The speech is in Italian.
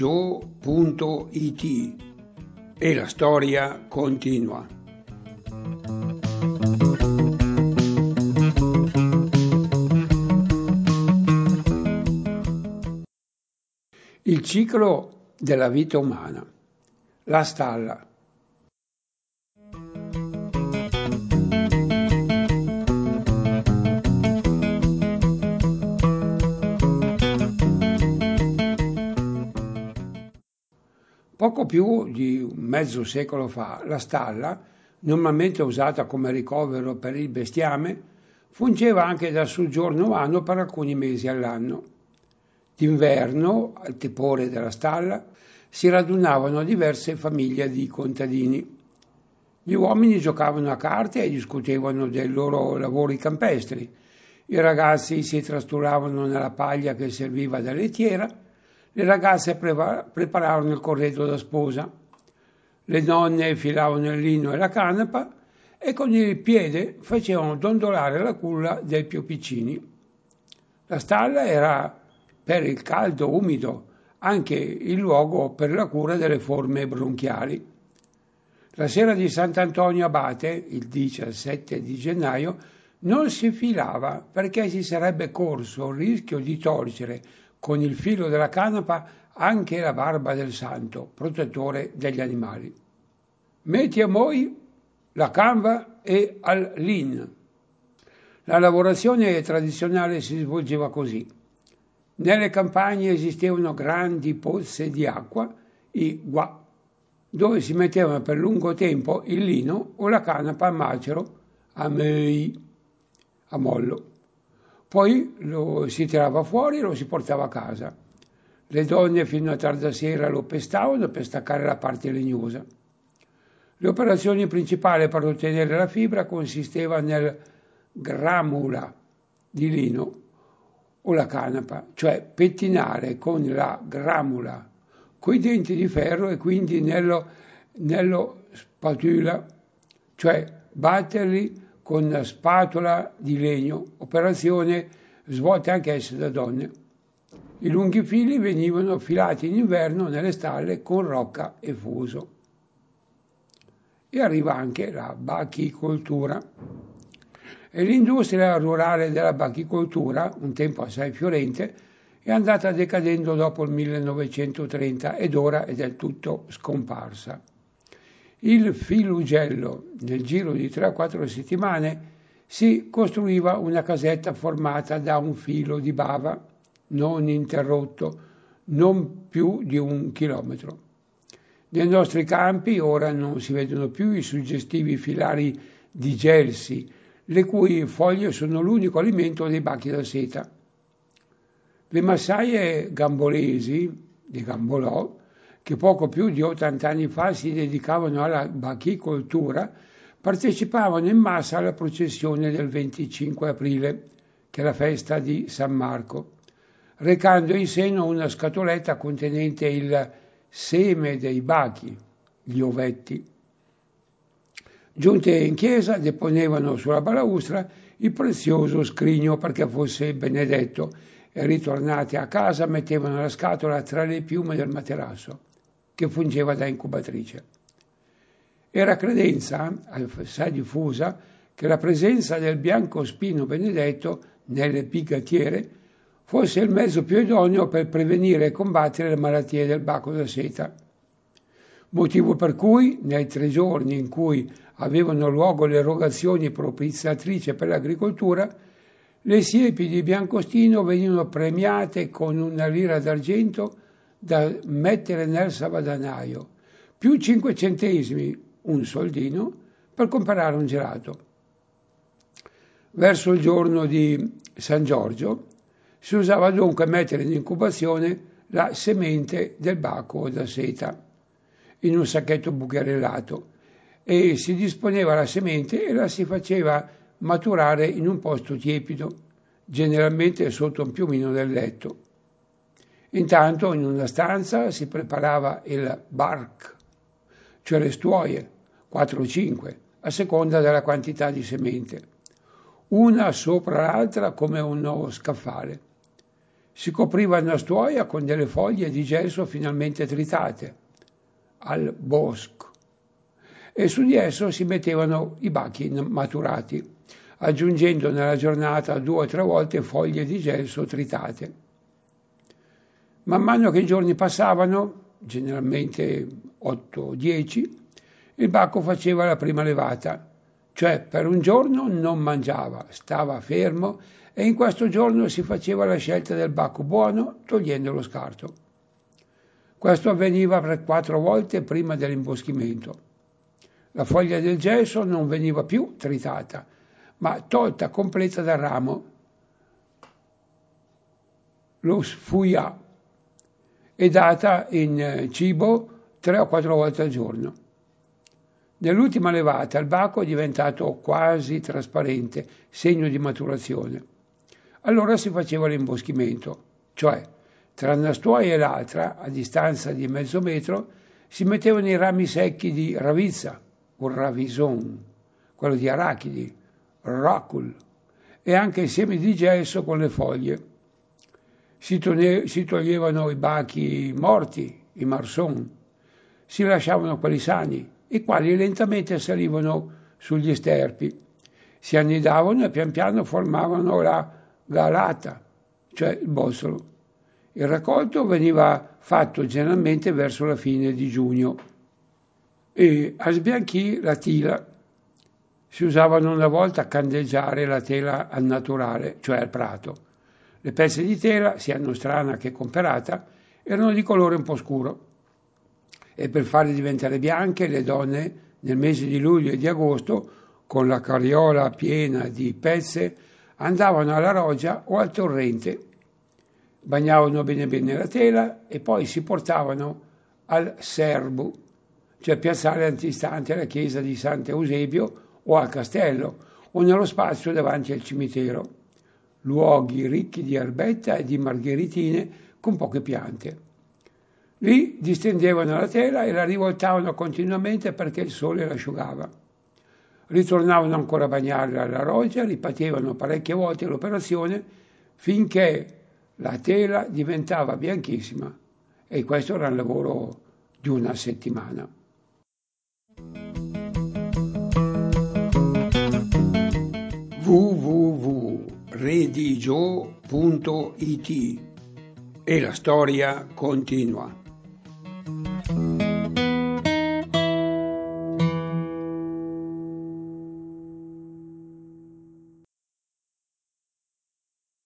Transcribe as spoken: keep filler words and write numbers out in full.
joe punto it e la storia continua. Il ciclo della vita umana. La stalla. Poco più di un mezzo secolo fa, la stalla, normalmente usata come ricovero per il bestiame, fungeva anche da soggiorno umano per alcuni mesi all'anno. D'inverno, al tepore della stalla, si radunavano diverse famiglie di contadini. Gli uomini giocavano a carte e discutevano dei loro lavori campestri. I ragazzi si trasturavano nella paglia che serviva da lettiera. Le ragazze preparavano il corredo da sposa, le donne filavano il lino e la canapa e con il piede facevano dondolare la culla dei più piccini. La stalla era, per il caldo umido, anche il luogo per la cura delle forme bronchiali. La sera di Sant'Antonio Abate, il diciassette di gennaio, non si filava perché si sarebbe corso il rischio di torcere con il filo della canapa anche la barba del santo, protettore degli animali. Metti a moi la canva e al lin. La lavorazione tradizionale si svolgeva così. Nelle campagne esistevano grandi pozze di acqua, i gua, dove si metteva per lungo tempo il lino o la canapa a macero, a mei, a mollo. Poi lo si tirava fuori e lo si portava a casa. Le donne fino a tarda sera lo pestavano per staccare la parte legnosa. Le operazioni principali per ottenere la fibra consisteva nel gramula di lino o la canapa, cioè pettinare con la gramula coi denti di ferro e quindi nello, nello spatula, cioè batterli con una spatola di legno, operazione svolta anch'essa da donne. I lunghi fili venivano filati in inverno nelle stalle con rocca e fuso. E arriva anche la bachicoltura. E l'industria rurale della bachicoltura, un tempo assai fiorente, è andata decadendo dopo il millenovecentotrenta ed ora è del tutto scomparsa. Il filugello, nel giro di tre o quattro settimane, si costruiva una casetta formata da un filo di bava, non interrotto, non più di un chilometro. Nei nostri campi ora non si vedono più i suggestivi filari di gelsi, le cui foglie sono l'unico alimento dei bachi da seta. Le massaie gambolesi, di Gambolò, che poco più di ottanta anni fa si dedicavano alla bachicoltura, partecipavano in massa alla processione del venticinque aprile, che è la festa di San Marco, recando in seno una scatoletta contenente il seme dei bachi, gli ovetti. Giunte in chiesa deponevano sulla balaustra il prezioso scrigno perché fosse benedetto e ritornati a casa mettevano la scatola tra le piume del materasso, che fungeva da incubatrice. Era credenza, assai diffusa, che la presenza del biancospino benedetto nelle bigattiere fosse il mezzo più idoneo per prevenire e combattere le malattie del baco da seta. Motivo per cui, nei tre giorni in cui avevano luogo le erogazioni propiziatrici per l'agricoltura, le siepi di biancostino venivano premiate con una lira d'argento da mettere nel salvadanaio, più cinque centesimi, un soldino, per comprare un gelato. Verso il giorno di San Giorgio si usava dunque mettere in incubazione la semente del baco da seta in un sacchetto bucherellato e si disponeva la semente e la si faceva maturare in un posto tiepido, generalmente sotto un piumino del letto. Intanto in una stanza si preparava il bark, cioè le stuoie, quattro o cinque, a seconda della quantità di semente, una sopra l'altra come uno scaffale. Si copriva una stuoia con delle foglie di gesso finalmente tritate, al bosco, e su di esso si mettevano i bachi maturati, aggiungendo nella giornata due o tre volte foglie di gesso tritate. Man mano che i giorni passavano, generalmente otto o dieci, il bacco faceva la prima levata, cioè per un giorno non mangiava, stava fermo e in questo giorno si faceva la scelta del bacco buono togliendo lo scarto. Questo avveniva per quattro volte prima dell'imboschimento. La foglia del gesso non veniva più tritata, ma tolta completa dal ramo, lo sfuià e data in cibo tre o quattro volte al giorno. Nell'ultima levata il bacco è diventato quasi trasparente, segno di maturazione. Allora si faceva l'imboschimento, cioè tra una stuoia e l'altra, a distanza di mezzo metro, si mettevano i rami secchi di ravizza, o ravison, quello di arachidi, racul, e anche i semi di gesso con le foglie. Si, tone- si toglievano i bachi morti, i marson, si lasciavano quelli sani, i quali lentamente salivano sugli sterpi, si annidavano e pian piano formavano la galata, cioè il bossolo. Il raccolto veniva fatto generalmente verso la fine di giugno e a sbianchì la tila. Si usavano una volta a candeggiare la tela al naturale, cioè al prato. Le pezze di tela, sia nostrana che comperata, erano di colore un po' scuro e per farle diventare bianche le donne nel mese di luglio e di agosto, con la carriola piena di pezze, andavano alla roggia o al torrente, bagnavano bene bene la tela e poi si portavano al serbu, cioè piazzale antistante alla chiesa di Sant'Eusebio o al castello o nello spazio davanti al cimitero, luoghi ricchi di erbetta e di margheritine con poche piante. Lì distendevano la tela e la rivoltavano continuamente perché il sole l'asciugava. Ritornavano ancora a bagnarla alla roggia, ripetevano parecchie volte l'operazione finché la tela diventava bianchissima e questo era il lavoro di una settimana. w w w punto redigio punto it e la storia continua.